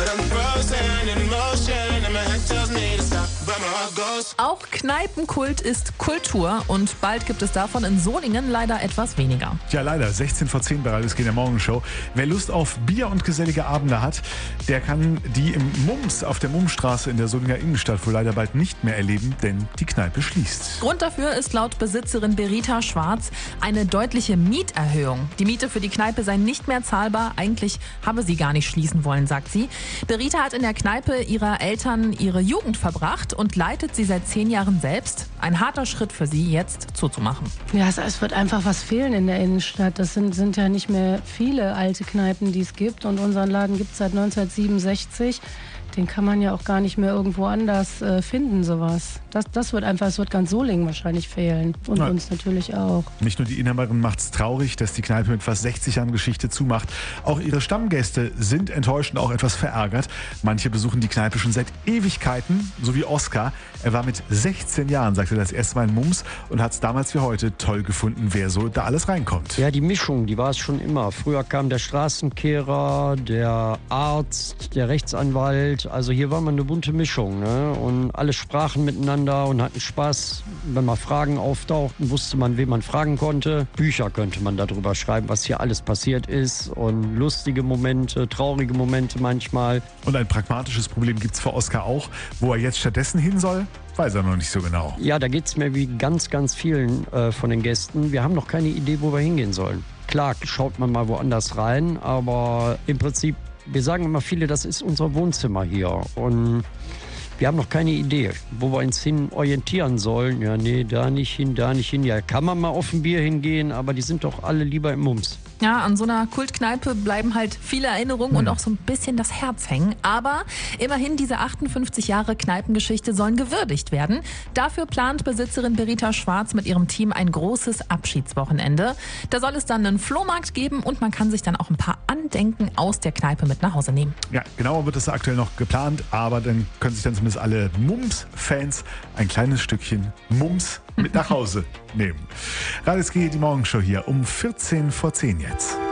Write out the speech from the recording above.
Auch Kneipenkult ist Kultur und bald gibt es davon in Solingen leider etwas weniger. Ja, leider. 16 vor 10 bei Alles geht in der Morgenshow. Wer Lust auf Bier und gesellige Abende hat, der kann die im Mums auf der Mummstraße in der Solinger Innenstadt wohl leider bald nicht mehr erleben, denn die Kneipe schließt. Grund dafür ist laut Besitzerin Berita Schwarz eine deutliche Mieterhöhung. Die Miete für die Kneipe sei nicht mehr zahlbar. Eigentlich habe sie gar nicht schließen wollen, sagt sie. Berita hat in der Kneipe ihrer Eltern ihre Jugend verbracht und leitet sie seit 10 Jahren selbst. Ein harter Schritt für sie, jetzt zuzumachen. Ja, es wird einfach was fehlen in der Innenstadt. Das sind ja nicht mehr viele alte Kneipen, die es gibt. Und unseren Laden gibt es seit 1967. Den kann man ja auch gar nicht mehr irgendwo anders finden, sowas. Es wird ganz Solingen wahrscheinlich fehlen. Und uns natürlich auch. Nicht nur die Inhaberin macht's traurig, dass die Kneipe mit fast 60 Jahren Geschichte zumacht. Auch ihre Stammgäste sind enttäuscht und auch etwas verärgert. Manche besuchen die Kneipe schon seit Ewigkeiten, so wie Oskar. Er war mit 16 Jahren, sagte er, das erste Mal in Mums und hat es damals wie heute toll gefunden, wer so da alles reinkommt. Ja, die Mischung, die war es schon immer. Früher kam der Straßenkehrer, der Arzt, der Rechtsanwalt. Also hier war man eine bunte Mischung, ne? Und alle sprachen miteinander und hatten Spaß. Wenn mal Fragen auftauchten, wusste man, wen man fragen konnte. Bücher könnte man darüber schreiben, was hier alles passiert ist. Und lustige Momente, traurige Momente manchmal. Und ein pragmatisches Problem gibt's für Oskar auch. Wo er jetzt stattdessen hin soll, weiß er noch nicht so genau. Ja, da geht's mir wie ganz, ganz vielen von den Gästen. Wir haben noch keine Idee, wo wir hingehen sollen. Klar, schaut man mal woanders rein, aber im Prinzip, wir sagen immer viele, das ist unser Wohnzimmer hier. Und wir haben noch keine Idee, wo wir uns hin orientieren sollen. Ja, nee, da nicht hin, da nicht hin. Ja, kann man mal auf ein Bier hingehen, aber die sind doch alle lieber im Mums. Ja, an so einer Kultkneipe bleiben halt viele Erinnerungen und auch so ein bisschen das Herz hängen. Aber immerhin, diese 58 Jahre Kneipengeschichte sollen gewürdigt werden. Dafür plant Besitzerin Berita Schwarz mit ihrem Team ein großes Abschiedswochenende. Da soll es dann einen Flohmarkt geben und man kann sich dann auch ein paar Andenken aus der Kneipe mit nach Hause nehmen. Ja, genauer wird das aktuell noch geplant, aber dann können sich dann zumindest alle Mums-Fans ein kleines Stückchen Mums mit nach Hause nehmen. Radio SG, die Morgenshow hier um 14 vor 10 jetzt.